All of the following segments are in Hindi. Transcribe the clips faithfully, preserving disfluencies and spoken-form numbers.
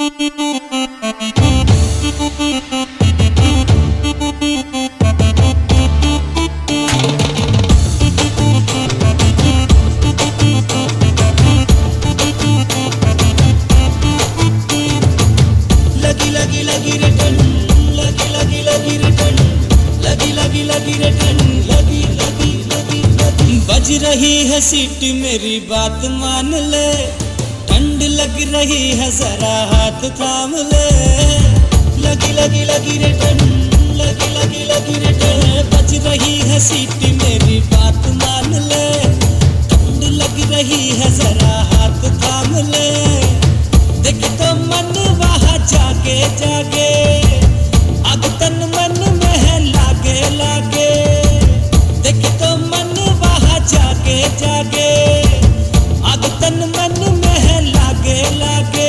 बज रही है सीटी मेरी बात मान ले, ठंड लग रही है जरा हाथ थाम ले। लगी लगी लगी रे ठंड, लगी लगी लगी रे ठंड, बज रही है सीटी मेरी बात मान ले, ठंड लग रही है जरा हाथ थाम ले। देख तो मन वहाँ जागे जागे, अब तन मन में है लागे लागे। देख तो मन वहाँ जागे जागे, अब तन मन में है लागे लागे।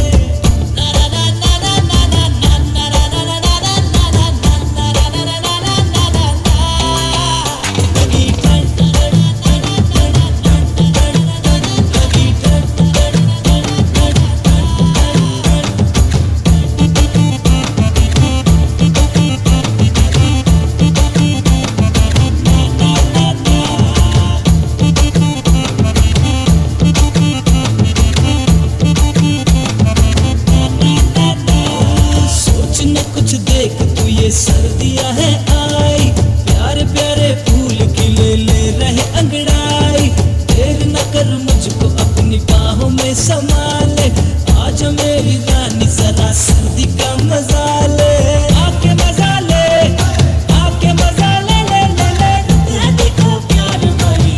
सर्दियां है आई, प्यारे प्यारे फूल खिले ले रहे अंगड़ाई। देर न कर मुझको अपनी बाहों में समा ले, आज मेरी रानी जरा सर्दी का मजा ले। आके मजा ले, आके मजा ले ले ले ले, रानी को प्यार भरी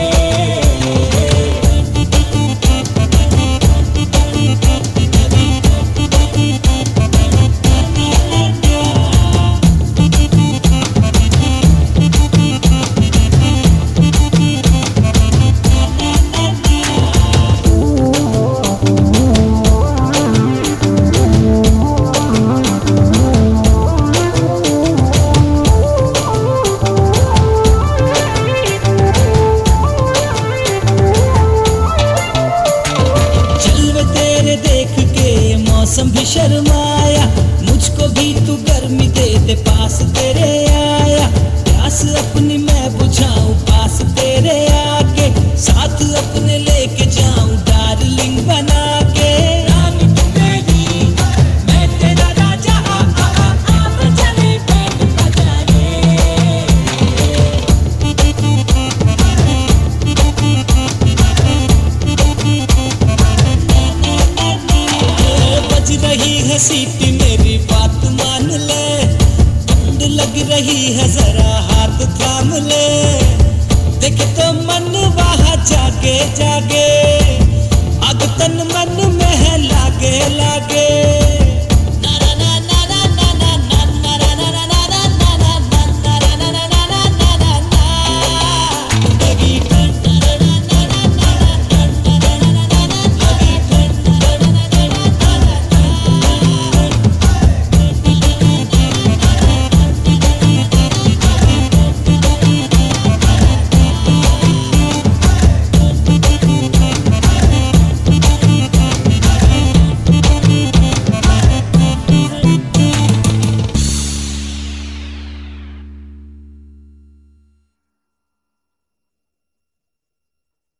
मौसम भी शर्माया, मुझको भी तू गर्मी दे दे पास तेरे आया। प्यास अपनी मैं बुझाऊं पास तेरे आके, साथ अपने लेके जाऊं डार्लिंग बना के। रानी तू मेरी, मैं तेरा राजा, आ आ आ आप चले बैंड बजाने। बज रही है सीटी मेरी बात मान ले, ठंड लग रही है जरा हाथ थाम ले। देख तो मन वहाँ जागे जागे,